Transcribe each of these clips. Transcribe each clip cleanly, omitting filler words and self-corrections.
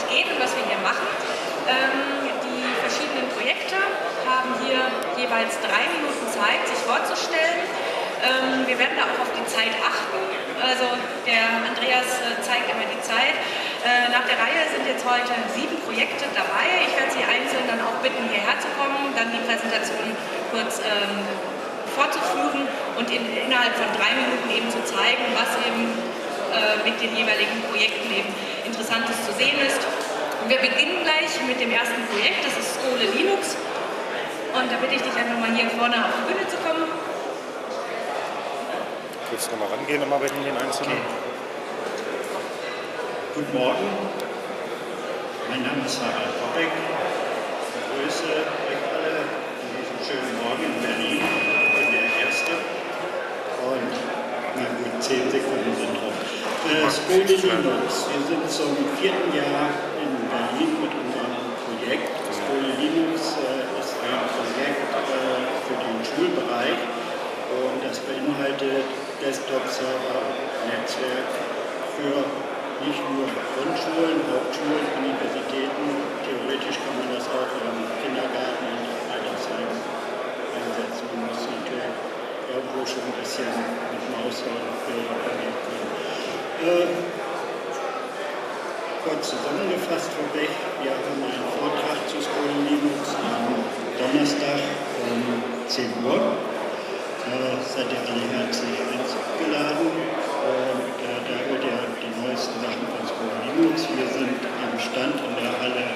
geht und was wir hier machen. Die verschiedenen Projekte haben hier jeweils 3 Minuten Zeit, sich vorzustellen. Wir werden da auch auf die Zeit achten. Also der Andreas zeigt immer die Zeit. Nach der Reihe sind jetzt heute 7 Projekte dabei. Ich werde Sie einzeln dann auch bitten, hierher zu kommen, dann die Präsentation kurz fortzuführen und innerhalb von 3 Minuten eben zu zeigen, was eben mit den jeweiligen Projekten eben Interessantes zu sehen ist. Und wir beginnen gleich mit dem ersten Projekt, das ist Skole Linux. Und da bitte ich dich einfach mal hier vorne auf die Bühne zu kommen. Willst du nochmal rangehen, nochmal bei den Einzelnen? Okay. Guten Morgen, mein Name ist Harald Popek. Ich begrüße euch alle an diesem schönen Morgen in Berlin. Ich bin der Erste. Und na gut, 10 Sekunden sind rum. Skole Linux. Wir sind zum 4. Jahr in Berlin mit unserem Projekt. Skole Linux ist ein Projekt für den Schulbereich und das beinhaltet Desktop-Server, Netzwerk für nicht nur Grundschulen, Hauptschulen, Universitäten. Theoretisch kann man das auch im Kindergarten und Altersheim einsetzen. Man muss natürlich irgendwo schon ein bisschen mit Maus und Bilder umgehen können. Kurz zusammengefasst vorweg, wir haben einen Vortrag zu Skole Linux am Donnerstag um 10 Uhr. Seid ihr alle herzlich eingeladen und da hört ihr die neuesten Sachen von Skole Linux. Wir sind am Stand in der Halle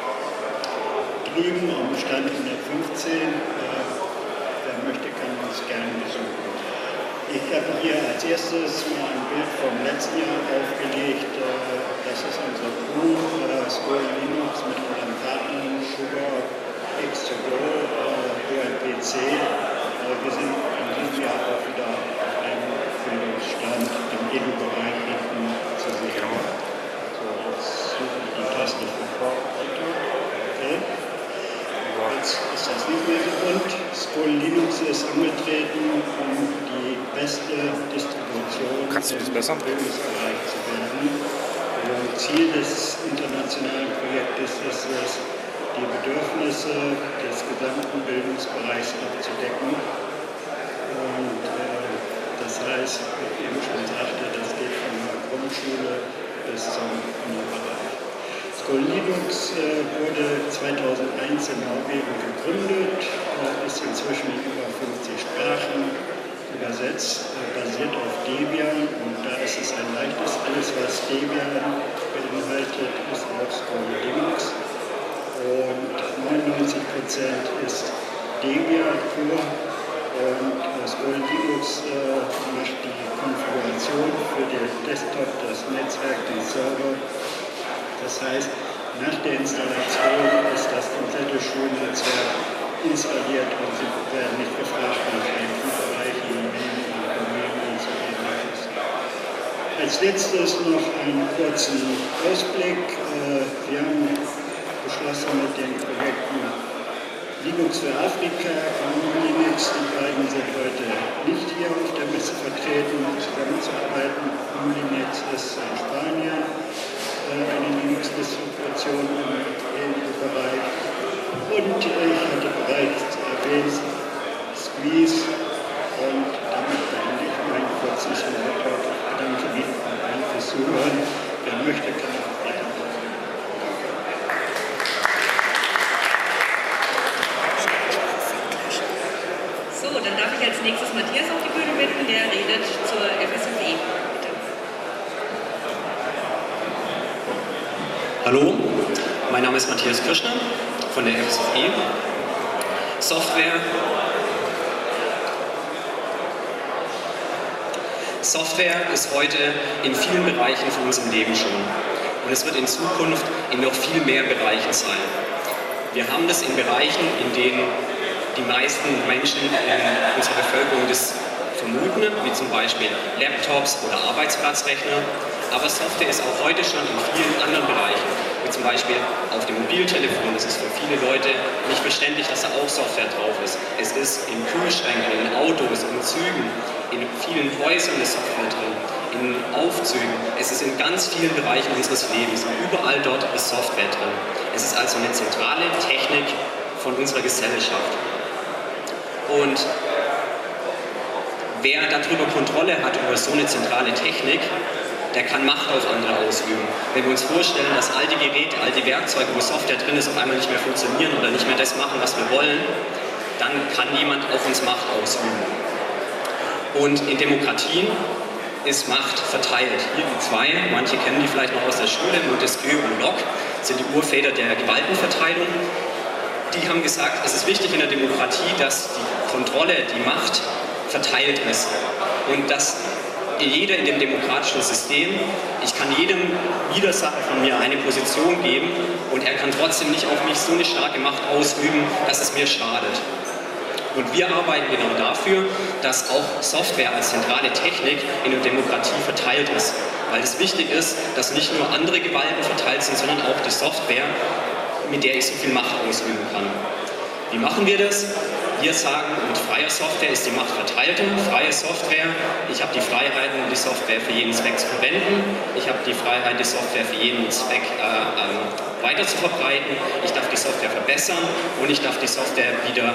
drüben, am Stand 115. Wer möchte, kann uns gerne besuchen. Ich habe hier als erstes mal ein Bild vom letzten Jahr aufgelegt. Das ist unser Crew, Skole Linux mit unseren Partnern Sugar, X2Go, OLPC. Wir sind in diesem Jahr auch wieder auf einem Bildungsstand im Edu-Bereich hinten zu sehen. So, jetzt suche ich die Taste für Vorbereitung. Okay. Jetzt ist das nicht mehr so bunt. Skole Linux ist angetreten, um die beste Distribution im Bildungsbereich zu werden. Ziel des internationalen Projektes ist es, die Bedürfnisse des gesamten Bildungsbereichs abzudecken. Und das heißt, wie ich eben schon sagte, das geht von der Grundschule bis zum Unibereich. Skole Linux wurde 2001 in Norwegen gegründet, ist inzwischen in über 50 Sprachen übersetzt, basiert auf Debian und da ist es ein leichtes. Alles, was Debian beinhaltet, ist auch Skole Linux. Und 99% ist Debian pur und Skole Linux macht die Konfiguration für den Desktop, das Netzwerk, den Server. Das heißt, nach der Installation ist das komplette Schulnetzwerk installiert und Sie werden nicht gefragt nach IT-Bereichen, Domänen und so weiter. Als letztes noch einen kurzen Ausblick. Wir haben beschlossen mit den Projekten Linux für Afrika und Unlinux, die beiden sind heute nicht hier auf der Messe vertreten, zusammenzuarbeiten. Unlinux ist in Spanien eine Linux-Distribution im EU-Bereich. Und ich hatte bereits erwähnt, Squeeze. Und damit beende ich meinen kurzen Smalltalk. Ich bedanke mich allen fürs Zuhören. Wer möchte, kann auch weiter. So, dann darf ich als nächstes Matthias auf die Bühne bitten, der redet zur FSFE. Bitte. Hallo, mein Name ist Matthias Kirschner von der FSFE. Software ist heute in vielen Bereichen von unserem Leben schon und es wird in Zukunft in noch viel mehr Bereichen sein. Wir haben das in Bereichen, in denen die meisten Menschen in unserer Bevölkerung das vermuten, wie zum Beispiel Laptops oder Arbeitsplatzrechner. Aber Software ist auch heute schon in vielen anderen Bereichen, wie zum Beispiel auf dem Mobiltelefon. Das ist für viele Leute nicht verständlich, dass da auch Software drauf ist. Es ist in Kühlschränken, in Autos, in Zügen, in vielen Häusern ist Software drin. in Aufzügen, es ist in ganz vielen Bereichen unseres Lebens. Überall dort ist Software drin. Es ist also eine zentrale Technik von unserer Gesellschaft. Und wer darüber Kontrolle hat, über so eine zentrale Technik, der kann Macht auf andere ausüben. Wenn wir uns vorstellen, dass all die Geräte, all die Werkzeuge, wo Software drin ist, auf einmal nicht mehr funktionieren oder nicht mehr das machen, was wir wollen, dann kann jemand auf uns Macht ausüben. Und in Demokratien ist Macht verteilt. Hier die zwei, manche kennen die vielleicht noch aus der Schule, Montesquieu und Locke, sind die Urväter der Gewaltenverteilung. Die haben gesagt, es ist wichtig in der Demokratie, dass die Kontrolle, die Macht verteilt ist und dass jeder in dem demokratischen System, ich kann jedem Widersacher von mir eine Position geben und er kann trotzdem nicht auf mich so eine starke Macht ausüben, dass es mir schadet. Und wir arbeiten genau dafür, dass auch Software als zentrale Technik in der Demokratie verteilt ist, weil es wichtig ist, dass nicht nur andere Gewalten verteilt sind, sondern auch die Software, mit der ich so viel Macht ausüben kann. Wie machen wir das? Wir sagen, mit freier Software ist die Macht verteilt. Freie Software, ich habe die Freiheiten, die Software für jeden Zweck zu verwenden. Ich habe die Freiheit, die Software für jeden Zweck weiter zu verbreiten. Ich darf die Software verbessern und ich darf die Software wieder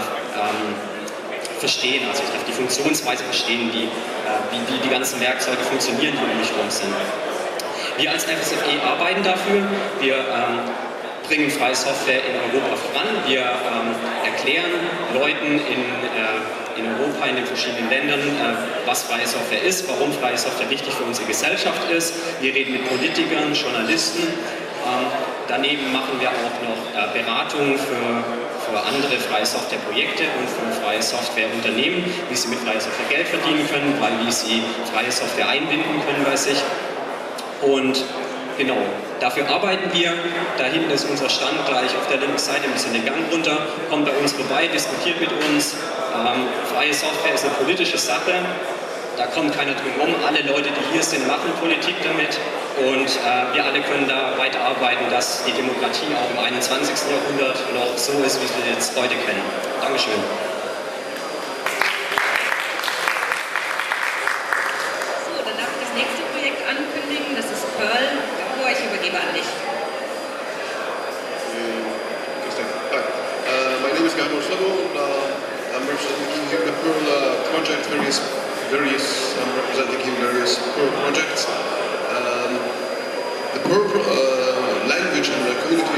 verstehen. Also ich darf die Funktionsweise verstehen, wie die ganzen Werkzeuge funktionieren, die um mich herum sind. Wir als FSFE arbeiten dafür. Wir bringen freie Software in Europa voran. Wir erklären Leuten in Europa, in den verschiedenen Ländern, was freie Software ist, warum freie Software wichtig für unsere Gesellschaft ist. Wir reden mit Politikern, Journalisten. Daneben machen wir auch noch Beratungen für andere freie Softwareprojekte und für freie Softwareunternehmen, wie sie mit freier Software Geld verdienen können, wie sie freie Software einbinden können bei sich. Und genau, dafür arbeiten wir. Da hinten ist unser Stand gleich auf der linken Seite, ein bisschen den Gang runter. Kommt bei uns vorbei, diskutiert mit uns. Freie Software ist eine politische Sache. Da kommt keiner drum rum. Alle Leute, die hier sind, machen Politik damit. Und wir alle können da weiterarbeiten, dass die Demokratie auch im 21. Jahrhundert noch so ist, wie wir es heute kennen. Dankeschön. So, dann darf ich das nächste Projekt ankündigen. Das ist Perl. Ich übergebe an dich. My name is Gabor Sabo. I'm representing here the Perl project, I'm representing here various Perl projects. The Perl language and the community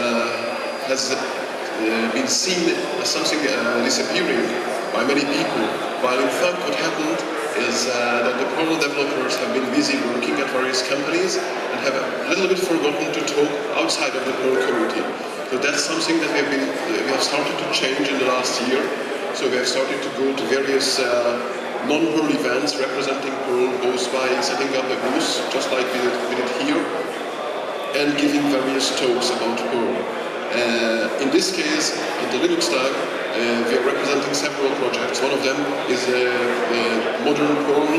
has been seen as something disappearing by many people, while in fact what happened is that the Perl developers have been busy working at various companies and have a little bit forgotten to talk outside of the Perl community. So that's something that we have started to change in the last year. So we have started to go to various non-Perl events representing Perl, both by setting up a booth, just like we did here, and giving various talks about Perl. In this case, in the Linux Tag, we are representing several projects. One of them is Modern Perl 5.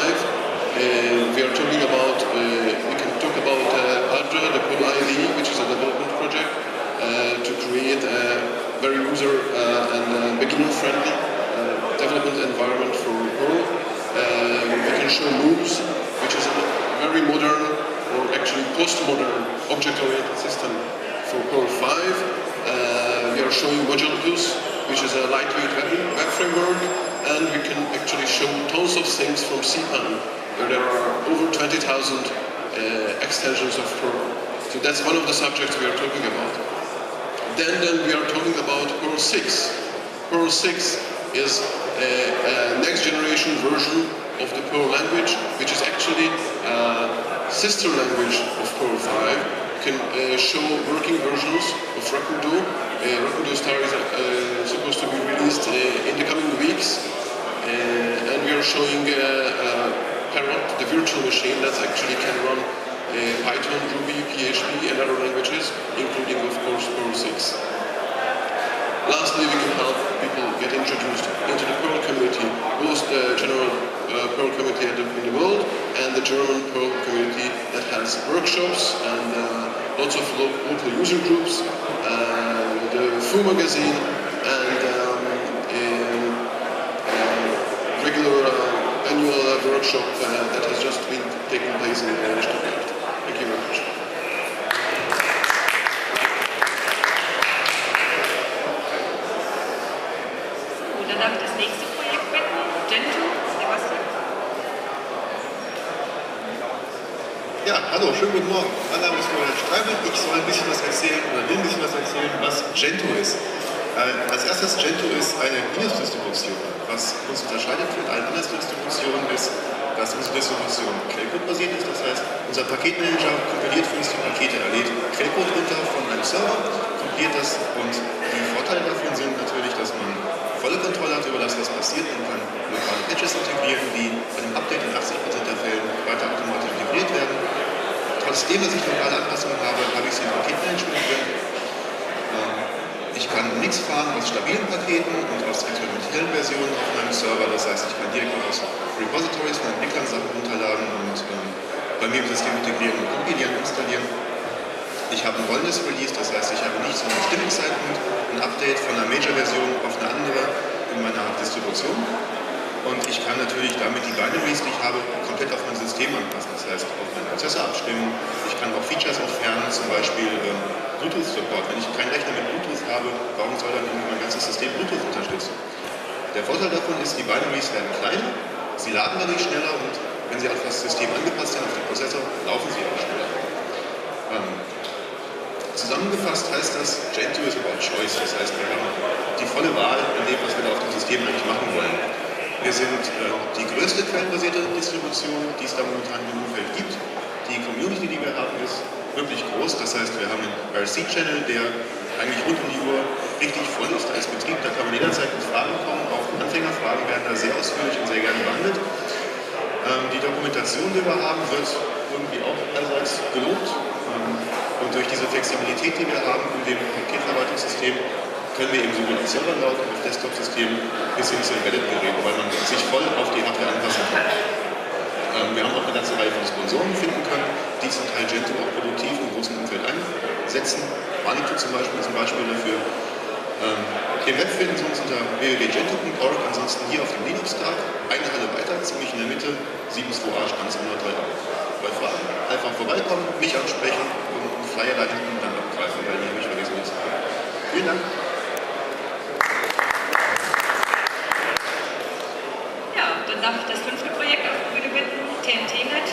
We are talking about, we can talk about ADRA, the Perl IDE, which is a development project to create a very user and beginner-friendly development environment for Perl. We can show Moose, which is a very modern, or actually post-modern object-oriented system for Perl 5. We are showing Modulus, which is a lightweight web framework, and we can actually show tons of things from CPAN, where there are over 20,000 extensions of Perl. So that's one of the subjects we are talking about. Then we are talking about Perl 6. Perl 6 is a next generation version of the Perl language, which is actually a sister language of Perl 5. You can show working versions of Rakudo. Rakudo Star is supposed to be released in the coming weeks. And we are showing Parrot, the virtual machine that actually can run Python, Ruby, PHP and other languages, including of course Perl 6. Lastly, we can help people get introduced into the Perl community, both the general Perl community in the world and the German Perl community that has workshops and lots of local user groups, the Foo magazine and regular annual workshops workshop that has just been taking place in Stuttgart. Thank you very much. Und dann darf ich das nächste Projekt bitten. Gentoo, Sebastian. Ja, hallo, schönen guten Morgen. Mein Name ist Florian Streibel. Ich soll ein bisschen was erzählen oder will ein bisschen was erzählen, was Gentoo ist. Als erstes, Gentoo ist eine Linux-Distribution. Was uns unterscheidet von allen anderen Distributionen ist, dass unsere Distribution Quellcode-basiert ist. Das heißt, unser Paketmanager kompiliert für uns die Pakete. Er lädt Quellcode runter von einem Server, kompiliert das und die Vorteile davon sind natürlich, dass man volle Kontrolle hat über das, was passiert. Man kann lokale Patches integrieren, die bei einem Update in 80% der Fällen weiter automatisch integriert werden. Trotzdem, dass ich lokale Anpassungen habe, habe ich sie im Paketmanagement drin. Ich kann Mix fahren aus stabilen Paketen und aus experimentellen Versionen auf meinem Server. Das heißt, ich kann direkt aus Repositories von Entwicklern Sachen runterladen und bei mir im System integrieren und kompilieren, installieren. Ich habe ein rollendes Release, das heißt, ich habe nicht zu einem bestimmten Zeitpunkt ein Update von einer Major-Version auf eine andere in meiner Distribution. Und ich kann natürlich damit die Binaries, die ich habe, komplett auf mein System anpassen. Das heißt, auf meinen Prozessor abstimmen. Ich kann auch Features entfernen, zum Beispiel Bluetooth-Support. Wenn ich keinen Rechner mit Bluetooth habe, warum soll dann mein ganzes System Bluetooth unterstützen? Der Vorteil davon ist, die Binaries werden kleiner, sie laden dadurch schneller und wenn sie auf das System angepasst sind, auf den Prozessor, laufen sie auch schneller. Zusammengefasst heißt das, Gentoo ist about choice. Das heißt, wir haben die volle Wahl in dem, was wir da auf dem System eigentlich machen wollen. Wir sind die größte quellenbasierte Distribution, die es da momentan im Umfeld gibt. Die Community, die wir haben, ist wirklich groß. Das heißt, wir haben einen RC-Channel, der eigentlich rund um die Uhr richtig voll ist als Betrieb. Da kann man jederzeit mit Fragen kommen. Auch Anfängerfragen werden da sehr ausführlich und sehr gerne behandelt. Die Dokumentation, die wir haben, wird irgendwie auch allseits gelobt. Und durch diese Flexibilität, die wir haben in dem Paketverwaltungssystem, können wir eben sowohl auf Servern laufen, auf Desktop-Systemen bis hin zu Embedded-Geräten, weil man sich voll auf die Hardware anpassen kann. Wir haben auch eine ganze Reihe von Sponsoren finden können, die zum Teil Gentoo auch produktiv im großen Umfeld einsetzen. Manitou zum Beispiel ist ein Beispiel dafür. Im Web finden Sie uns unter www.gentoo.org, ansonsten hier auf dem Linux-Tag, eine Halle weiter, ziemlich in der Mitte, 7.2a, Stand 203 Euro. Bei Fragen einfach vorbeikommen, mich ansprechen und einen Flyer da hinten dann abgreifen, weil die habe ich vergessen zu sagen. Vielen Dank. Ja, dann darf ich das 5. Projekt auf die Bühne bitten, TNT-Net.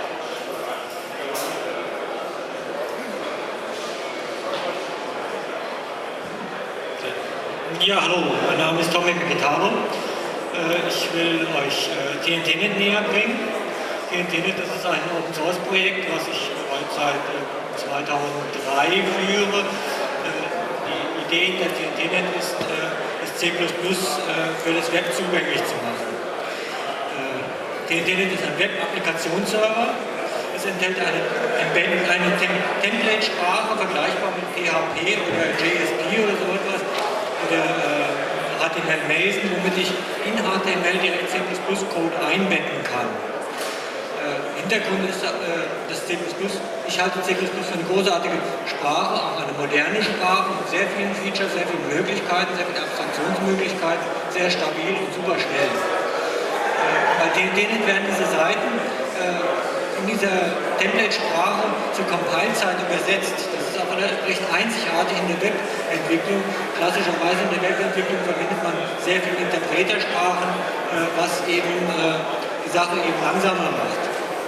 Ja, hallo, mein Name ist Tomek Gitaro. Ich will euch TNT-Net näher bringen. TNT-Net ist ein Open-Source-Projekt, was ich bereits seit 2003 führe. Die Idee der TNT-Net ist C++ für das Web zugänglich zu machen. TNT-Net ist ein Web-Applikationsserver. Es enthält eine Template-Sprache, vergleichbar mit PHP oder JSP oder so etwas. Oder HTML Mason, womit ich in HTML direkt C++-Code einbetten kann. Hintergrund ist das C++. Ich halte C++ für eine großartige Sprache, auch eine moderne Sprache mit sehr vielen Features, sehr vielen Möglichkeiten, sehr vielen Abstraktionsmöglichkeiten, sehr stabil und super schnell. Bei TNT-Net werden diese Seiten in dieser Template-Sprache zur Compile-Zeit übersetzt. Das ist aber recht einzigartig in der Webentwicklung. Klassischerweise in der Webentwicklung verwendet man sehr viele Interpretersprachen, was eben die Sache eben langsamer macht.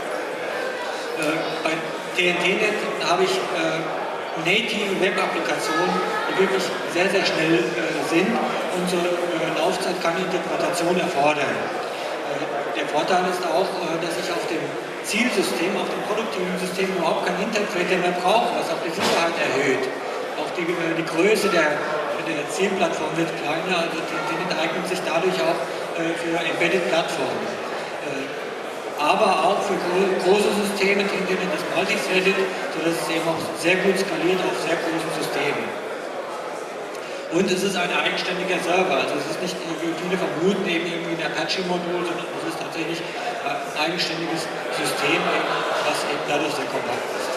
Bei TNT-Net habe ich native Web-Applikationen, die wirklich sehr, sehr schnell sind und zur Laufzeit keine Interpretation erfordern. Der Vorteil ist auch, dass ich auf dem Zielsystem, auf dem produktiven System überhaupt keinen Interpreter mehr brauche, was auch die Sicherheit erhöht. Auch die Größe der Zielplattform wird kleiner, also TNT-Net eignet sich dadurch auch für Embedded-Plattformen. Aber auch für große Systeme, TNT-Net ist multithreaded, sodass es eben auch sehr gut skaliert auf sehr großen Systemen. Und es ist ein eigenständiger Server, also es ist nicht, wie viele vermuten, eben irgendwie ein Apache-Modul, sondern es ist tatsächlich ein eigenständiges System, was eben dadurch sehr kompakt ist.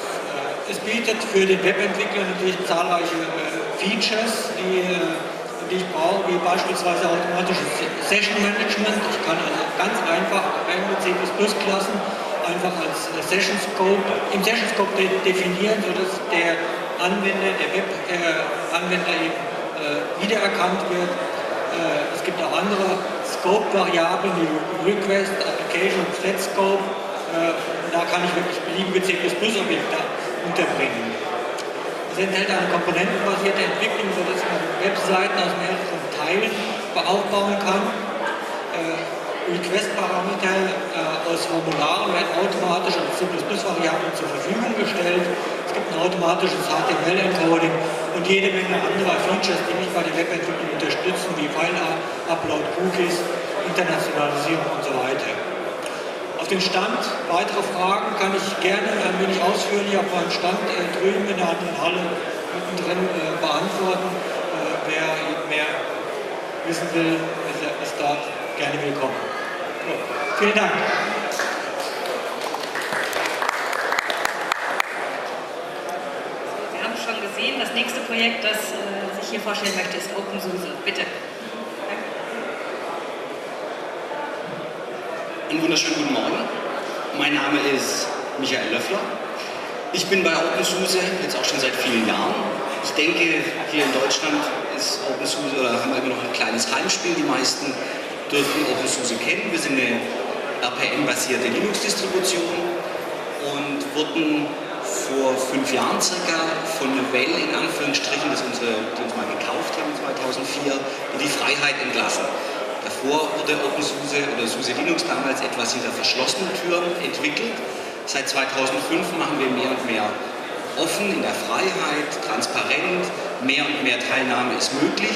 Es bietet für den Webentwickler natürlich zahlreiche Features, die die ich brauche, wie beispielsweise automatisches Session Management. Ich kann also ganz einfach eigene C++-Klassen einfach als Session Scope, im Session Scope definieren, sodass der Anwender, der Web-Anwender eben wiedererkannt wird. Es gibt auch andere Scope-Variablen wie Request, Application und Thread Scope. Da kann ich wirklich beliebige C++-Objekte unterbringen. Es enthält eine komponentenbasierte Entwicklung, sodass man Webseiten aus mehreren Teilen aufbauen kann. Request-Parameter aus Formularen werden automatisch als C++-Variablen zur Verfügung gestellt. Es gibt ein automatisches HTML-Encoding und jede Menge anderer Features, die mich bei der Webentwicklung unterstützen, wie File-Upload, Cookies, Internationalisierung und so weiter. Auf dem Stand, weitere Fragen kann ich gerne ein wenig ausführlicher auf meinem Stand drüben in der anderen Halle mittendrin beantworten. Wer mehr wissen will, ist da gerne willkommen. So, vielen Dank. Wir haben schon gesehen, das nächste Projekt, das ich hier vorstellen möchte, ist OpenSUSE. Bitte. Einen wunderschönen guten Morgen. Mein Name ist Michael Löffler. Ich bin bei OpenSUSE jetzt auch schon seit vielen Jahren. Ich denke, hier in Deutschland ist OpenSUSE, oder haben wir immer noch ein kleines Heimspiel. Die meisten dürften OpenSUSE kennen. Wir sind eine RPM-basierte Linux-Distribution und wurden vor 5 Jahren circa von Novell in Anführungsstrichen, die uns mal gekauft haben 2004, in die Freiheit entlassen. Davor wurde OpenSUSE oder SUSE Linux damals etwas hinter verschlossenen Türen entwickelt. Seit 2005 machen wir mehr und mehr offen, in der Freiheit, transparent, mehr und mehr Teilnahme ist möglich.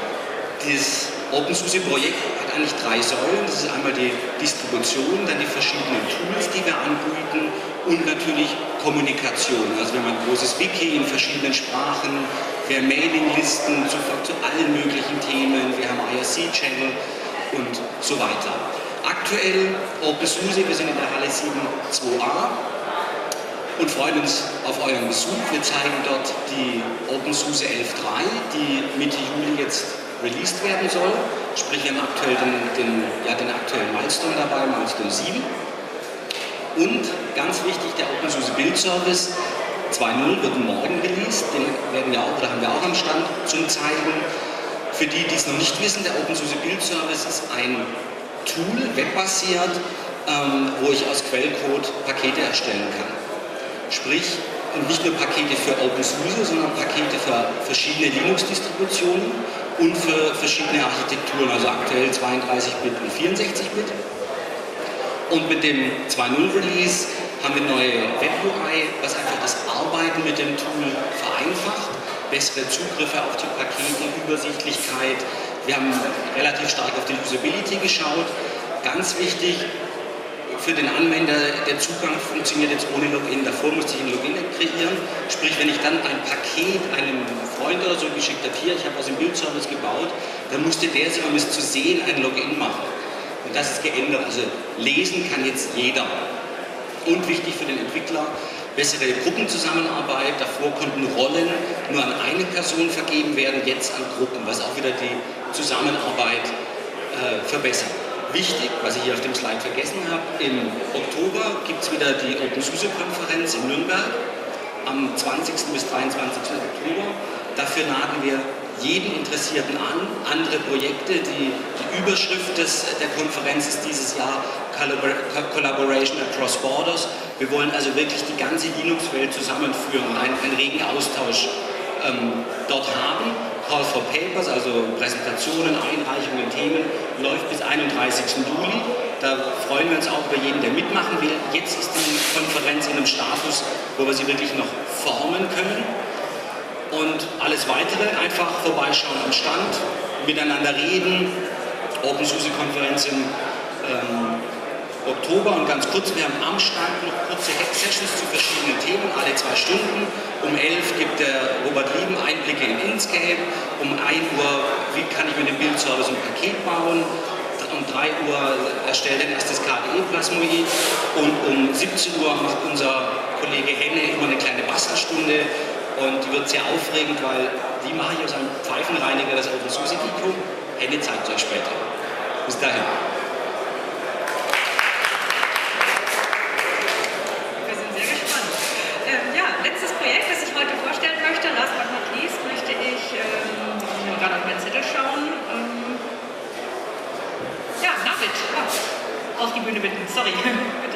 Das OpenSUSE-Projekt hat eigentlich 3 Säulen. Das ist einmal die Distribution, dann die verschiedenen Tools, die wir anbieten und natürlich Kommunikation. Also wir haben ein großes Wiki in verschiedenen Sprachen, wir haben Mailinglisten zu allen möglichen Themen, wir haben IRC-Channel und so weiter. Aktuell OpenSUSE, wir sind in der Halle 7.2a und freuen uns auf euren Besuch. Wir zeigen dort die OpenSUSE 11.3, die Mitte Juli jetzt released werden soll. Sprich, wir haben aktuell den aktuellen Milestone dabei, Milestone 7. Und ganz wichtig, der OpenSUSE Build Service 2.0 wird morgen released. Den haben wir auch am Stand zum Zeigen. Für die, die es noch nicht wissen, der OpenSUSE Build Service ist ein Tool, webbasiert, wo ich aus Quellcode Pakete erstellen kann. Sprich, nicht nur Pakete für OpenSUSE, sondern Pakete für verschiedene Linux-Distributionen und für verschiedene Architekturen, also aktuell 32-Bit und 64-Bit. Und mit dem 2.0 Release haben wir neue Web-UI, was einfach das Arbeiten mit dem Tool vereinfacht, bessere Zugriffe auf die Pakete, Übersichtlichkeit. Wir haben relativ stark auf die Usability geschaut. Ganz wichtig für den Anwender, der Zugang funktioniert jetzt ohne Login. Davor musste ich ein Login kreieren. Sprich, wenn ich dann ein Paket einem Freund oder so geschickt habe, hier, ich habe aus dem Bildservice gebaut, dann musste der sich, um es zu sehen, ein Login machen. Und das ist geändert. Also lesen kann jetzt jeder. Und wichtig für den Entwickler, bessere Gruppenzusammenarbeit. Davor konnten Rollen nur an eine Person vergeben werden, jetzt an Gruppen, was auch wieder die Zusammenarbeit verbessert. Wichtig, was ich hier auf dem Slide vergessen habe, im Oktober gibt es wieder die OpenSUSE-Konferenz in Nürnberg am 20. bis 23. Oktober. Dafür laden wir jeden Interessierten an, andere Projekte. Die Überschrift der Konferenz ist dieses Jahr Collaboration Across Borders. Wir wollen also wirklich die ganze Linux-Welt zusammenführen und einen regen Austausch dort haben. Call for Papers, also Präsentationen, Einreichungen, Themen, läuft bis 31. Juli. Da freuen wir uns auch über jeden, der mitmachen will. Jetzt ist die Konferenz in einem Status, wo wir sie wirklich noch formen können. Und alles Weitere einfach vorbeischauen am Stand, miteinander reden. OpenSUSE-Konferenz im Oktober und ganz kurz, wir haben am Stand noch kurze Hack-Sessions zu verschiedenen Themen, alle 2 Stunden. Um 11 gibt der Robert Lieben Einblicke in Inkscape. Um 1 Uhr, wie kann ich mit dem Bildservice ein Paket bauen. Um 3 Uhr erstellt ein erstes KDE-Plasmoid. Und um 17 Uhr macht unser Kollege Henne immer eine kleine Bastelstunde. Und die wird sehr aufregend, weil wie mache ich aus einem Pfeifenreiniger das OpenSUSE Depot? Henne zeigt euch später. Bis dahin. Wir sind sehr gespannt. Ja, letztes Projekt, das ich heute vorstellen möchte, last but not least, möchte ich gerade auf meinen Zettel schauen. Ja, David, auf die Bühne bitten. Sorry, bitte.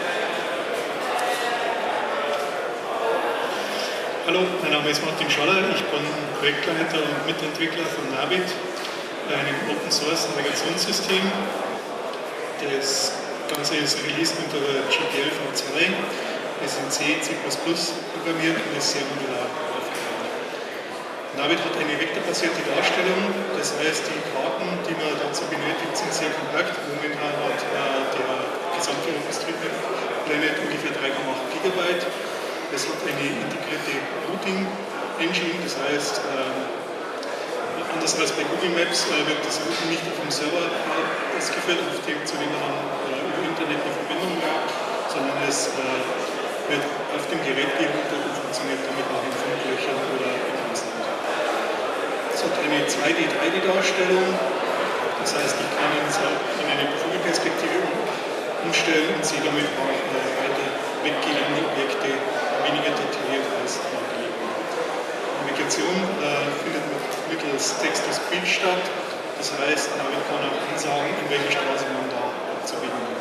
Hallo, mein Name ist Martin Schaller, ich bin Projektleiter und Mitentwickler von Navid, einem Open Source Navigationssystem. Das Ganze ist released unter GPL v2, es in C, C++ programmiert und ist sehr modular aufgebaut. Navid hat eine vektorbasierte Darstellung, das heißt, die Karten, die man dazu benötigt, sind sehr kompakt. Momentan hat der gesamte OpenStreetMap Planet ungefähr 3,8 GB. Es hat eine integrierte Routing Engine, das heißt, anders als bei Google Maps wird das Routing nicht auf dem Server ausgeführt, zu dem man über Internet eine Verbindung hat, sondern es wird auf dem Gerät geroutet und funktioniert damit auch in Funklöchern oder im Ausland. Es hat eine 2D, 3D-Darstellung, das heißt, ich kann es in eine Vogelperspektive umstellen und sehe damit auch weiter weggehende Objekte weniger detailliert als nachgelegt. Navigation findet mittels Text-to-Speech statt, das heißt, Navid kann auch ansagen, in welche Straße man da abzubiegen hat.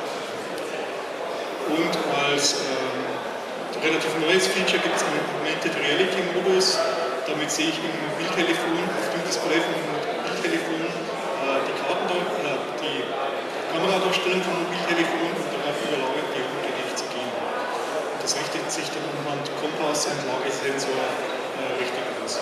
Und als relativ neues Feature gibt es einen Augmented Reality Modus, damit sehe ich im Mobiltelefon, auf dem Display vom Mobiltelefon die Kameradarstellung vom Mobiltelefon und darauf überlagert die Route, die ich zu gehen habe. Das richtet sich dann anhand Kompass und Lagesensor richtig aus.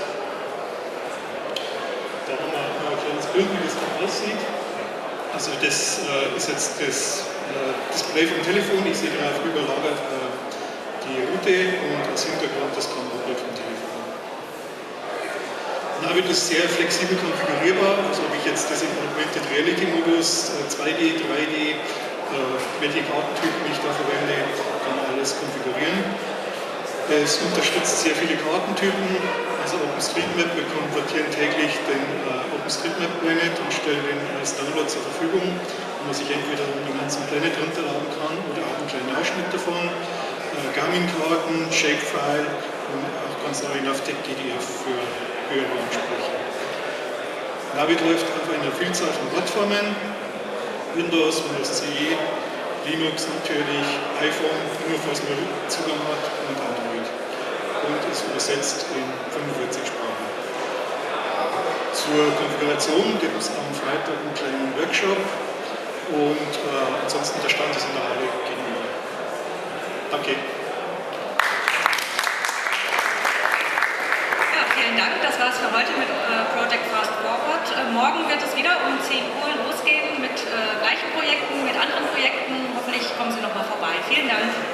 Da haben wir noch ein kleines Bild, wie das dann aussieht. Also das ist jetzt das Display vom Telefon. Ich sehe darauf überlagert die Route und als Hintergrund das Kamerabild vom Telefon. Navid ist sehr flexibel konfigurierbar, also ob ich jetzt das im Augmented Reality Modus 2D, 3D, welche Kartentypen ich da verwende, kann man alles konfigurieren. Es unterstützt sehr viele Kartentypen, also OpenStreetMap, wir konvertieren täglich den OpenStreetMap Planet und stellen den als Download zur Verfügung, wo man sich entweder den ganzen Planet runterladen kann oder auch einen kleinen Ausschnitt davon. Garmin-Karten, Shapefile und auch ganz neu Navteq GDF für höhere Ansprüche. Navid läuft auf einer Vielzahl von Plattformen, Windows, Windows CE, Linux natürlich, iPhone, nur falls man Zugang hat und Android. Und ist übersetzt in 45 Sprachen. Zur Konfiguration gibt es am Freitag einen kleinen Workshop und ansonsten der Stand ist in der Halle gegenüber. Danke. Ja, vielen Dank. Das war's für heute mit Project Fast Forward. Morgen wird es wieder um 10 Uhr losgehen mit gleichen Projekten, mit anderen Projekten. Hoffentlich kommen Sie nochmal vorbei. Vielen Dank.